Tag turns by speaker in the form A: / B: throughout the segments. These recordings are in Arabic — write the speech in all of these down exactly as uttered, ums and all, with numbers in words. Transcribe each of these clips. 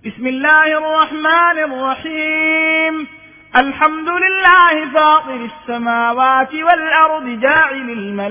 A: بسم الله الرحمن الرحيم. الحمد لله فاطر السماوات والأرض جاعل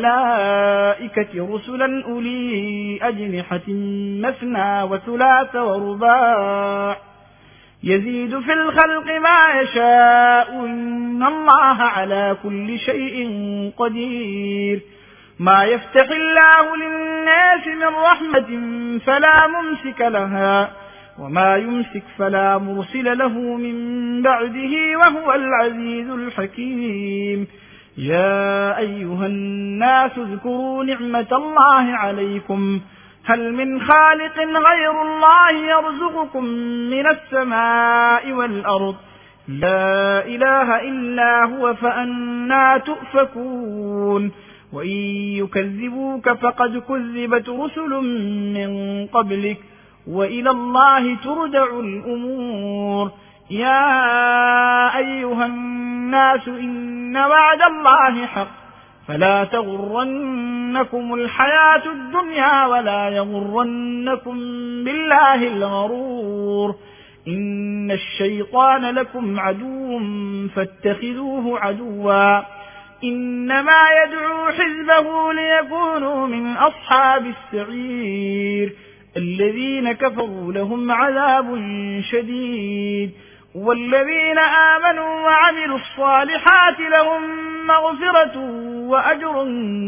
A: الملائكة رسلا أولي أجنحة مثنى وثلاث ورباع يزيد في الخلق ما يشاء إن الله على كل شيء قدير. ما يفتح الله للناس من رحمة فلا ممسك لها وما يمسك فلا مرسل له من بعده وهو العزيز الحكيم. يا أيها الناس اذكروا نعمة الله عليكم هل من خالق غير الله يرزقكم من السماء والأرض لا إله إلا هو فأنى تؤفكون. وإن يكذبوك فقد كذبت رسل من قبلك وإلى الله ترجع الأمور. يا أيها الناس إن وعد الله حق فلا تغرنكم الحياة الدنيا ولا يغرنكم بالله الغرور. إن الشيطان لكم عدو فاتخذوه عدوا إنما يدعو حزبه ليكونوا من أصحاب السعير. الذين كفروا لهم عذاب شديد والذين آمنوا وعملوا الصالحات لهم مغفرة وأجر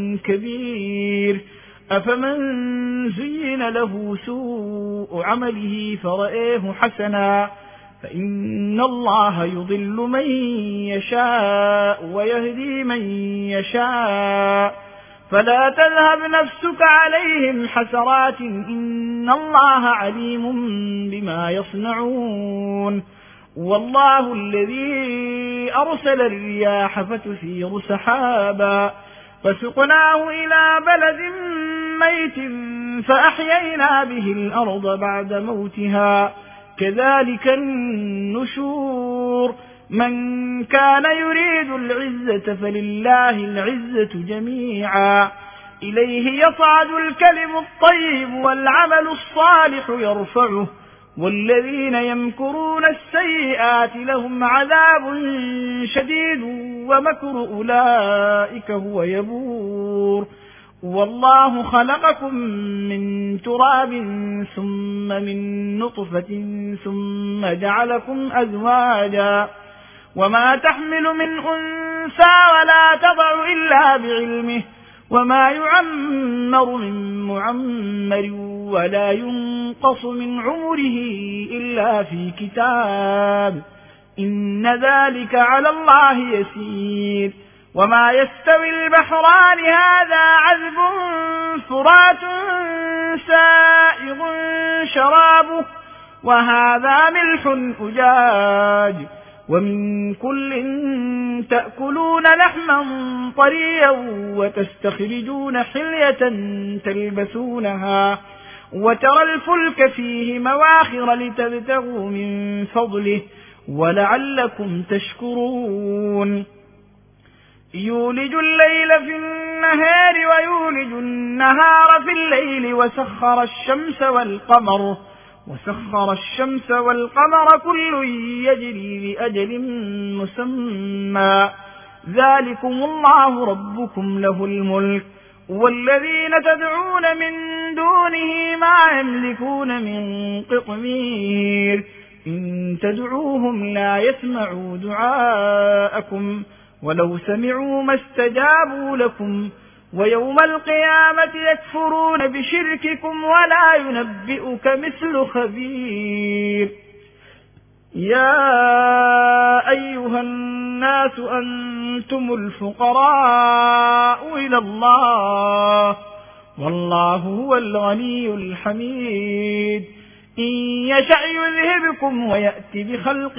A: كبير. أفمن زين له سوء عمله فرآه حسنا فإن الله يضل من يشاء ويهدي من يشاء فلا تذهب نفسك عليهم حسرات إن الله عليم بما يصنعون. والله الذي أرسل الرياح فتثير سحابا فسقناه إلى بلد ميت فأحيينا به الأرض بعد موتها كذلك النشور. من كان يريد العزة فلله العزة جميعا إليه يصعد الكلم الطيب والعمل الصالح يرفعه والذين يمكرون السيئات لهم عذاب شديد ومكر أولئك هو يبور. والله خلقكم من تراب ثم من نطفة ثم جعلكم أزواجا وما تحمل من أنثى ولا تضع إلا بعلمه وما يعمر من معمر ولا ينقص من عمره إلا في كتاب إن ذلك على الله يسير. وما يستوي البحران هذا عذب فرات سائغ شرابه وهذا ملح أجاج ومن كل تأكلون لحما طريا وتستخرجون حلية تلبسونها وترى الفلك فيه مواخر لتبتغوا من فضله ولعلكم تشكرون. يولج الليل في النهار ويولج النهار في الليل وسخر الشمس والقمر وسخر الشمس والقمر كل يجري لأجل مسمى ذلكم الله ربكم له الملك والذين تدعون من دونه ما يملكون من قطمير إن تدعوهم لا يسمعوا دعاءكم ولو سمعوا ما استجابوا لكم ويوم القيامة يكفرون بشرككم ولا ينبئك مثل خبير. يا أيها الناس أنتم الفقراء إلى الله والله هو الغني الحميد. إن يشأ يذهبكم ويأتي بخلق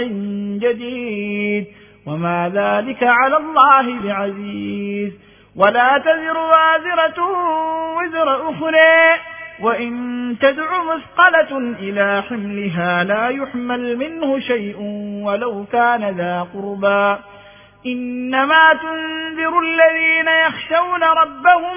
A: جديد وما ذلك على الله بعزيز. ولا تزر وازرة وزر أخرى وإن تدع مثقلة إلى حملها لا يحمل منه شيء ولو كان ذا قربى. إنما تنذر الذين يخشون ربهم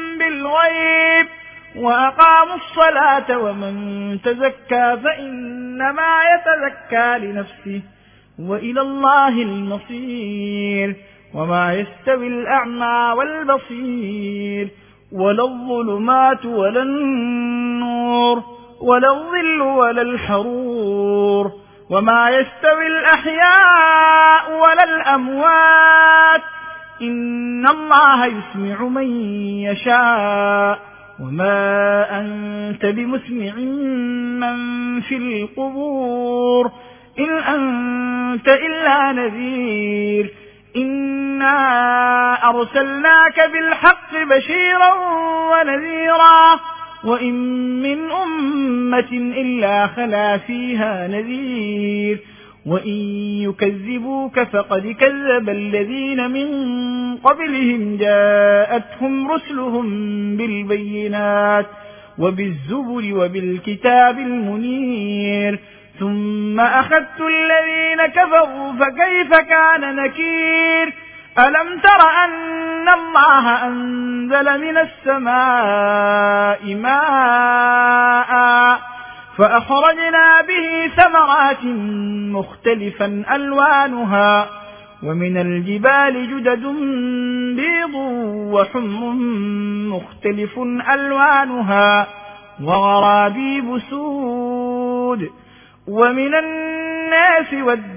A: بالغيب وأقاموا الصلاة ومن تزكى فإن إنما يتزكى لنفسه وإلى الله المصير. وما يستوي الأعمى والبصير ولا الظلمات ولا النور ولا الظل ولا الحرور. وما يستوي الأحياء ولا الأموات إن الله يسمع من يشاء وما أنت بمسمع من في القبور إن أنت إلا نذير. إنا أرسلناك بالحق بشيرا ونذيرا وإن من أمة إلا خلا فيها نذير. وإن يكذبوك فقد كذب الذين من قبلهم جاءتهم رسلهم بالبينات وبالزبر وبالكتاب المنير ثم أخذت الذين كفروا فكيف كان نكير. ألم تر أن الله أنزل من السماء ماء فأخرجنا به ثمرات مختلفا ألوانها ومن الجبال جدد بيض وحمر مختلف ألوانها وغرابيب سود. ومن الناس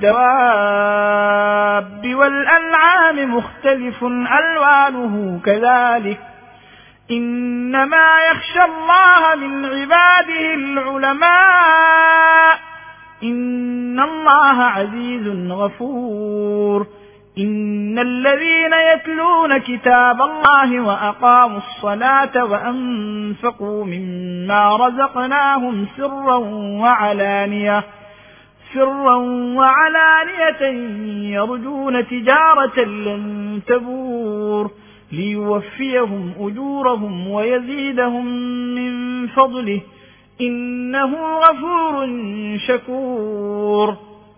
A: والدواب والأنعام مختلف ألوانه كذلك إنما يخشى الله من عباده العلماء إن الله عزيز غفور. إن الذين يتلون كتاب الله وأقاموا الصلاة وأنفقوا مما رزقناهم سرا وعلانية سرا وعلانية يرجون تجارة لن تبور ليوفيهم أجورهم ويزيدهم من فضله إنه غفور شكور.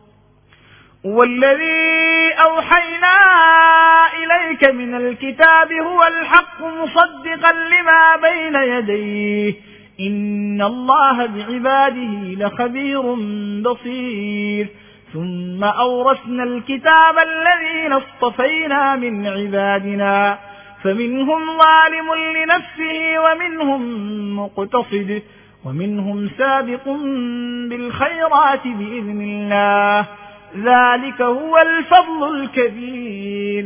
A: والذي أوحينا إليك من الكتاب هو الحق مصدقا لما بين يديه إن الله بعباده لخبير بصير. ثم أورثنا الكتاب الذين اصطفينا من عبادنا فمنهم ظالم لنفسه ومنهم مقتصد ومنهم سابق بالخيرات بإذن الله ذلك هو الفضل الكبير.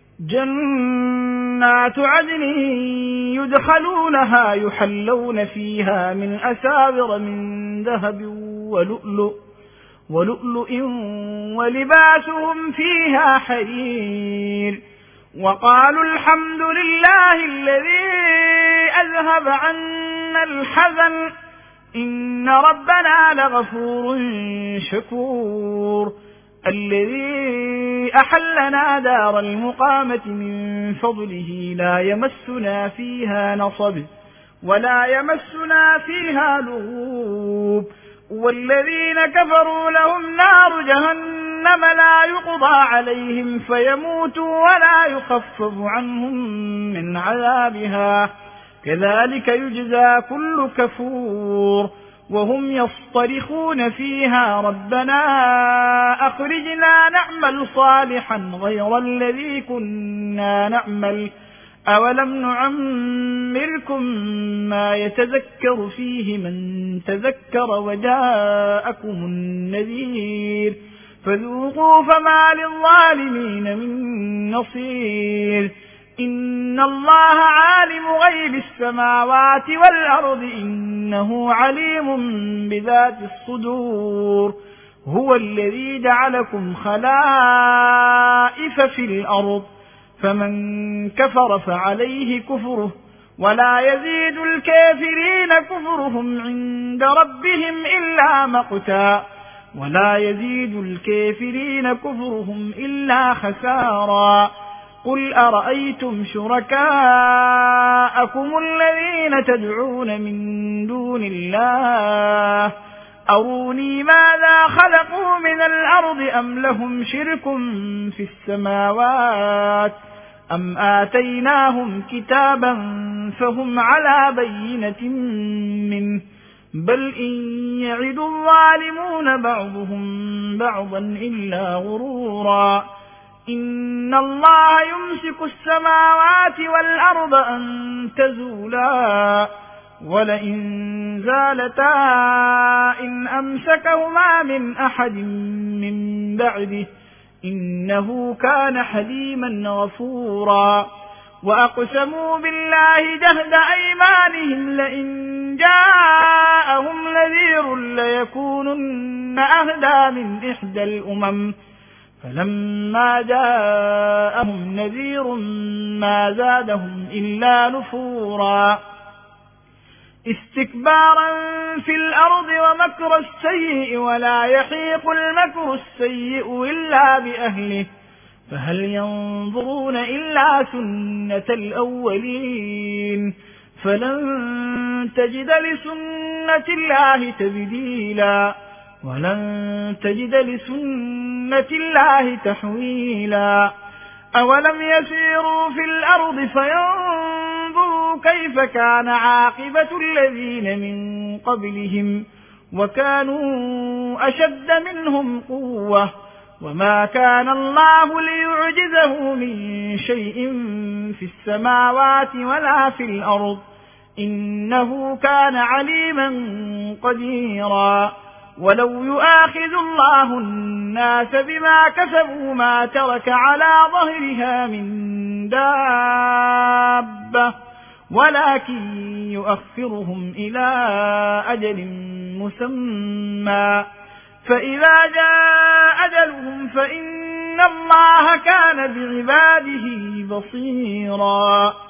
A: جنات عدن يدخلونها يحلون فيها من أساور من ذهب ولؤلؤ ولؤلؤ ولباسهم فيها حرير. وقالوا الحمد لله الذي أذهب عنا الحزن إن ربنا لغفور شكور. الذي أحلنا دار المقامة من فضله لا يمسنا فيها نصب ولا يمسنا فيها لغوب. والذين كفروا لهم نار جهنم لا يقضى عليهم فيموتوا ولا يخفف عنهم من عذابها كذلك يجزى كل كفور. وهم يصطرخون فيها ربنا أخرجنا نعمل صالحا غير الذي كنا نعمل أولم نعمركم ما يتذكر فيه من تذكر وجاءكم النذير فذوقوا فما للظالمين من نصير. إن الله عالم غيب السماوات والأرض إنه عليم بذات الصدور. هو الذي جعلكم خلائف في الأرض فمن كفر فعليه كفره ولا يزيد الكافرين كفرهم عند ربهم إلا مقتا ولا يزيد الكافرين كفرهم إلا خسارا. قل أرأيتم شركاءكم الذين تدعون من دون الله أروني ماذا خلقوا من الأرض أم لهم شرك في السماوات أم آتيناهم كتابا فهم على بينة منه بل إن يعد الظالمون بعضهم بعضا إلا غرورا إن الله يمسك السماوات والأرض أن تزولا ولئن زالتا إن أمسكهما من أحد من بعده إنه كان حليما غفورا وأقسموا بالله جهد أيمانهم لئن جاءهم نذير ليكونن أهدى من إحدى الأمم فلما جاءهم نذير ما زادهم إلا نفورا استكبارا في الأرض ومكر السيء ولا يحيق المكر السيء إلا بأهله فهل ينظرون إلا سنة الأولين فلن تجد لسنة الله تبديلا ولن تجد لسنة الله تحويلا أولم يسيروا في الأرض فينظروا كيف كان عاقبة الذين من قبلهم وكانوا أشد منهم قوة وما كان الله ليعجزه من شيء في السماوات ولا في الأرض إنه كان عليما قديرا ولو يؤاخذ الله الناس بما كسبوا ما ترك على ظهرها من دابة ولكن يؤخرهم إلى أجل مسمى فإذا جاء أجلهم فإن الله كان بعباده بصيرا